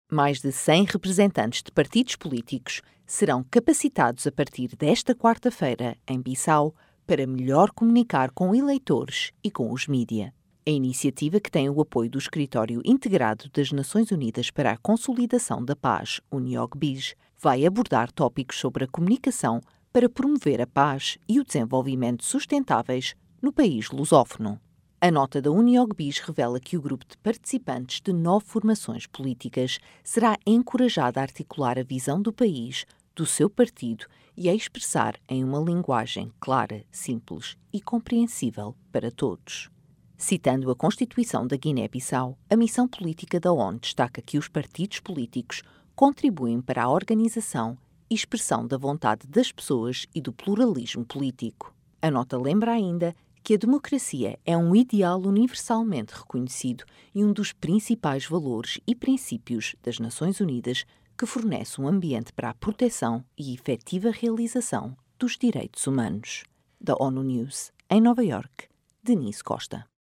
Mais de 100 representantes de partidos políticos serão capacitados a partir desta quarta-feira em Bissau para melhor comunicar com eleitores e com os mídia. A iniciativa, que tem o apoio do Escritório Integrado das Nações Unidas para a Consolidação da Paz, UNIOG-BIS, vai abordar tópicos sobre a comunicação para promover a paz e o desenvolvimento sustentáveis no país lusófono. A nota da UNIOG-BIS revela que o grupo de participantes de 9 formações políticas será encorajado a articular a visão do país, do seu partido e a expressar em uma linguagem clara, simples e compreensível para todos. Citando a Constituição da Guiné-Bissau, a missão política da ONU destaca que os partidos políticos contribuem para a organização e expressão da vontade das pessoas e do pluralismo político. A nota lembra ainda que a democracia é um ideal universalmente reconhecido e um dos principais valores e princípios das Nações Unidas que fornece um ambiente para a proteção e efetiva realização dos direitos humanos. Da ONU News, em Nova Iorque, Denise Costa.